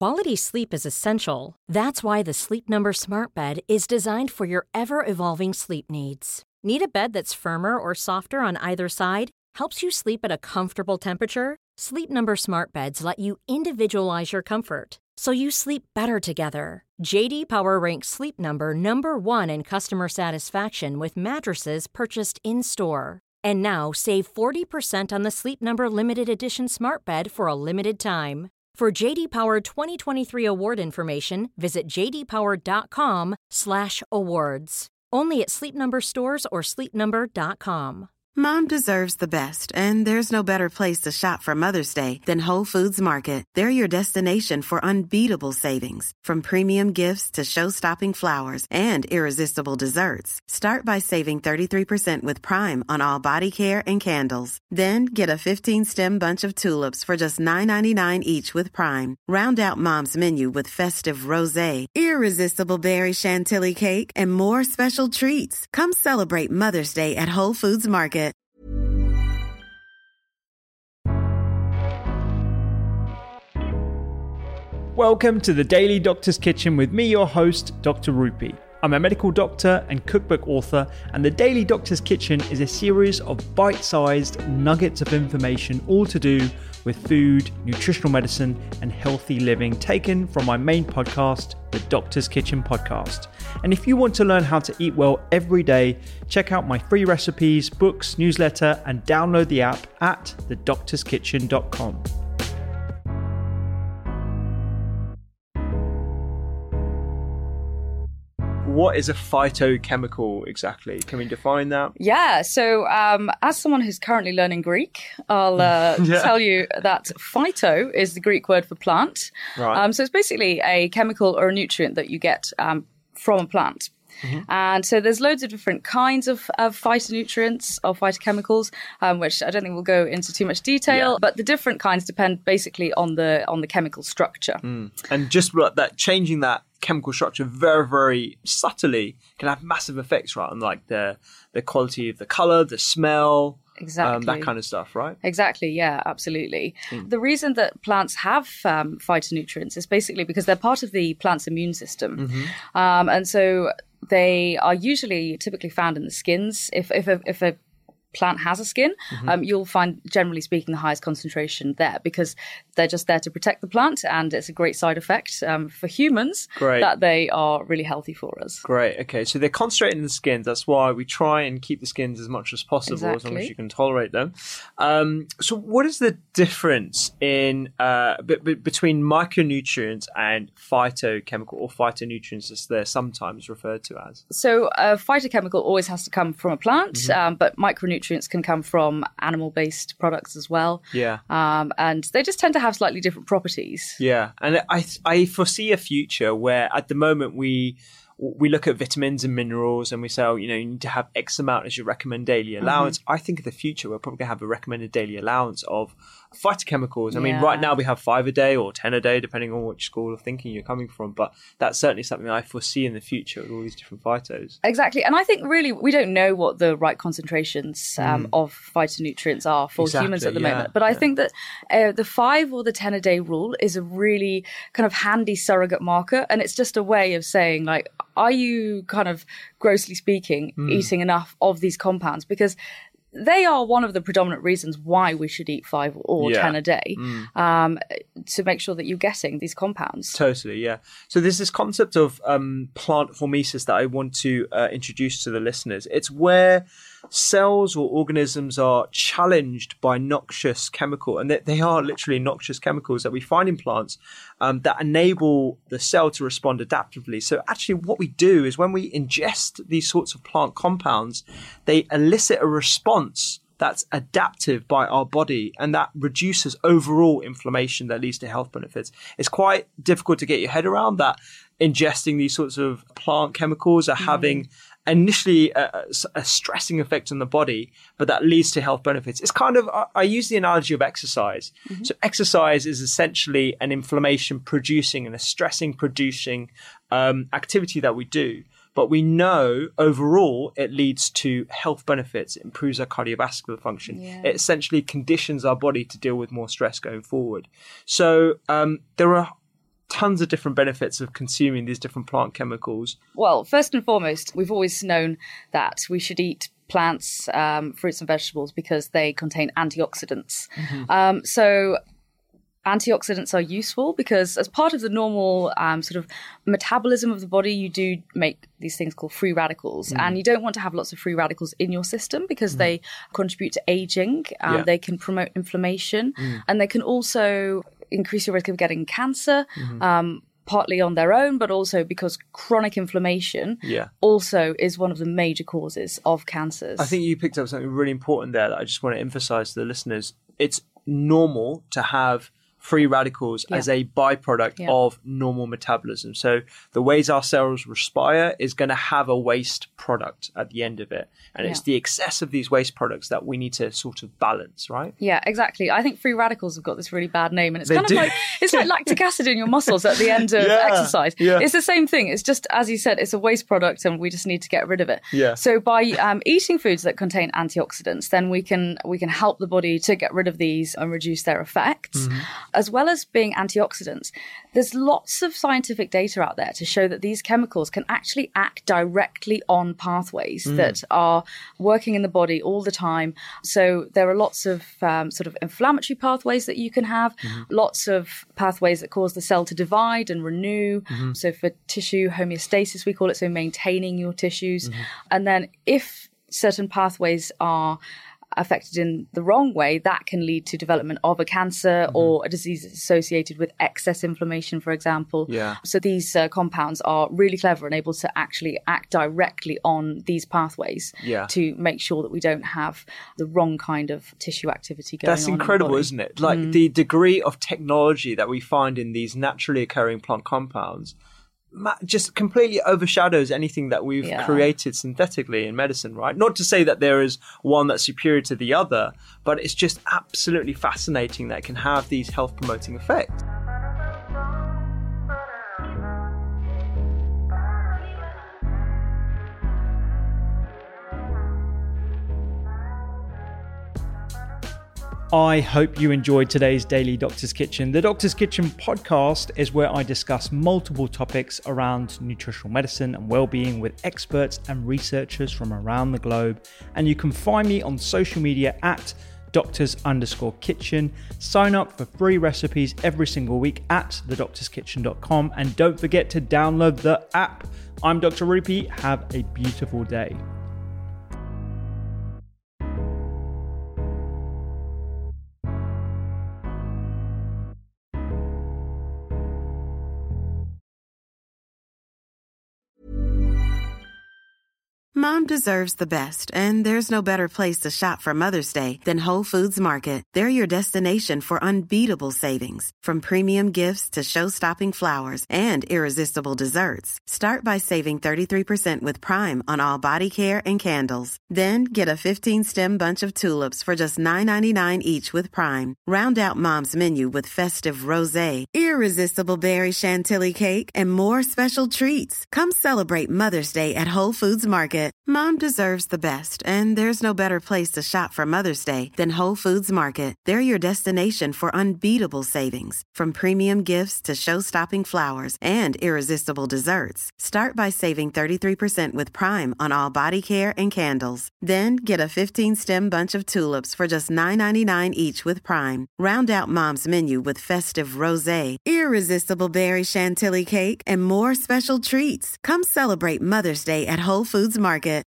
Quality sleep is essential. That's why the Sleep Number Smart Bed is designed for your ever-evolving sleep needs. Need a bed that's firmer or softer on either side? Helps you sleep at a comfortable temperature? Sleep Number Smart Beds let you individualize your comfort, so you sleep better together. J.D. Power ranks Sleep Number number 1 in customer satisfaction with mattresses purchased in-store. And now, save 40% on the Sleep Number Limited Edition Smart Bed for a limited time. For J.D. Power 2023 award information, visit jdpower.com/awards. Only at Sleep Number stores or sleepnumber.com. Mom deserves the best, and there's no better place to shop for Mother's Day than Whole Foods Market. They're your destination for unbeatable savings, from premium gifts to show-stopping flowers and irresistible desserts. Start by saving 33% with Prime on all body care and candles. Then get a 15-stem bunch of tulips for just $9.99 each with Prime. Round out Mom's menu with festive rosé, irresistible berry chantilly cake, and more special treats. Come celebrate Mother's Day at Whole Foods Market. Welcome to the Daily Doctor's Kitchen with me, your host, Dr. Rupy. I'm a medical doctor and cookbook author, and the Daily Doctor's Kitchen is a series of bite-sized nuggets of information all to do with food, nutritional medicine, and healthy living, taken from my main podcast, the Doctor's Kitchen Podcast. And if you want to learn how to eat well every day, check out my free recipes, books, newsletter, and download the app at thedoctorskitchen.com. What is a phytochemical exactly? Can we define that? Yeah, so as someone who's currently learning Greek, I'll tell you that phyto is the Greek word for plant. Right. So it's basically a chemical or a nutrient that you get from a plant. Mm-hmm. And so there's loads of different kinds of phytonutrients or phytochemicals, which I don't think we'll go into too much detail, but the different kinds depend basically on the chemical structure. And just that changing that chemical structure very, very subtly can have massive effects, right, on like the quality of the color, the smell. Exactly. That kind of stuff, right? Exactly. Yeah, absolutely. The reason that plants have phytonutrients is basically because they're part of the plant's immune system. Mm-hmm. And so they are typically found in the skins. If a plant has a skin, you'll find, generally speaking, the highest concentration there because they're just there to protect the plant, and it's a great side effect for humans that they are really healthy for us. Great. Okay, so they're concentrated in the skins. That's why we try and keep the skins as much as possible, as long as you can tolerate them. So what is the difference in between micronutrients and phytochemical or phytonutrients, as they're sometimes referred to as? So a phytochemical always has to come from a plant, but micronutrients can come from animal-based products as well. Yeah. And they just tend to have slightly different properties. Yeah. And I foresee a future where at the moment we look at vitamins and minerals and we say, you need to have X amount as your recommended daily allowance. I think in the future, we're probably going to have a recommended daily allowance of phytochemicals. I mean, right now we have 5 a day or 10 a day, depending on which school of thinking you're coming from. But that's certainly something I foresee in the future with all these different phytos. Exactly. And I think really we don't know what the right concentrations of phytonutrients are for humans at the moment. But I think that the 5 or the 10 a day rule is a really kind of handy surrogate marker. And it's just a way of saying, like, are you kind of, grossly speaking, eating enough of these compounds? Because they are one of the predominant reasons why we should eat 5 or 10 a day, to make sure that you're getting these compounds. Totally, yeah. So there's this concept of plant hormesis that I want to introduce to the listeners. It's where cells or organisms are challenged by noxious chemical, and they are literally noxious chemicals that we find in plants that enable the cell to respond adaptively. So actually what we do is when we ingest these sorts of plant compounds, they elicit a response that's adaptive by our body, and that reduces overall inflammation that leads to health benefits. It's quite difficult to get your head around that ingesting these sorts of plant chemicals are having initially a stressing effect on the body, but that leads to health benefits. It's kind of, I use the analogy of exercise. So exercise is essentially an inflammation producing and a stressing producing activity that we do. But we know overall it leads to health benefits. It improves our cardiovascular function. Yeah. It essentially conditions our body to deal with more stress going forward. So there are tons of different benefits of consuming these different plant chemicals. Well, first and foremost, we've always known that we should eat plants, fruits and vegetables because they contain antioxidants. So antioxidants are useful because as part of the normal sort of metabolism of the body, you do make these things called free radicals. And you don't want to have lots of free radicals in your system because they contribute to aging. They can promote inflammation and they can also increase your risk of getting cancer. Partly on their own, but also because chronic inflammation also is one of the major causes of cancers. I think you picked up something really important there that I just want to emphasize to the listeners. It's normal to have free radicals as a byproduct of normal metabolism. So the ways our cells respire is going to have a waste product at the end of it. And it's the excess of these waste products that we need to sort of balance, right? Yeah, exactly. I think free radicals have got this really bad name, and it's kind of like, it's like lactic acid in your muscles at the end of exercise. It's the same thing. It's just, as you said, it's a waste product and we just need to get rid of it. So by eating foods that contain antioxidants, then we can help the body to get rid of these and reduce their effects. As well as being antioxidants, there's lots of scientific data out there to show that these chemicals can actually act directly on pathways that are working in the body all the time. So there are lots of sort of inflammatory pathways that you can have, lots of pathways that cause the cell to divide and renew. So for tissue homeostasis, we call it, so maintaining your tissues. And then if certain pathways are affected in the wrong way, that can lead to development of a cancer or a disease associated with excess inflammation, for example. So these compounds are really clever and able to actually act directly on these pathways to make sure that we don't have the wrong kind of tissue activity going on. That's incredible, isn't it? Like the degree of technology that we find in these naturally occurring plant compounds just completely overshadows anything that we've created synthetically in medicine, right? Not to say that there is one that's superior to the other, but it's just absolutely fascinating that it can have these health promoting effects. I hope you enjoyed today's Daily Doctor's Kitchen. The Doctor's Kitchen podcast is where I discuss multiple topics around nutritional medicine and well-being with experts and researchers from around the globe. And you can find me on social media at doctors_kitchen. Sign up for free recipes every single week at thedoctorskitchen.com. And don't forget to download the app. I'm Dr. Rupy. Have a beautiful day. Mom deserves the best, and there's no better place to shop for Mother's Day than Whole Foods Market. They're your destination for unbeatable savings, from premium gifts to show-stopping flowers and irresistible desserts. Start by saving 33% with Prime on all body care and candles. Then get a 15-stem bunch of tulips for just $9.99 each with Prime. Round out Mom's menu with festive rosé, irresistible berry chantilly cake, and more special treats. Come celebrate Mother's Day at Whole Foods Market. Mom deserves the best, and there's no better place to shop for Mother's Day than Whole Foods Market. They're your destination for unbeatable savings, from premium gifts to show-stopping flowers and irresistible desserts. Start by saving 33% with Prime on all body care and candles. Then get a 15-stem bunch of tulips for just $9.99 each with Prime. Round out Mom's menu with festive rosé, irresistible berry chantilly cake, and more special treats. Come celebrate Mother's Day at Whole Foods Market.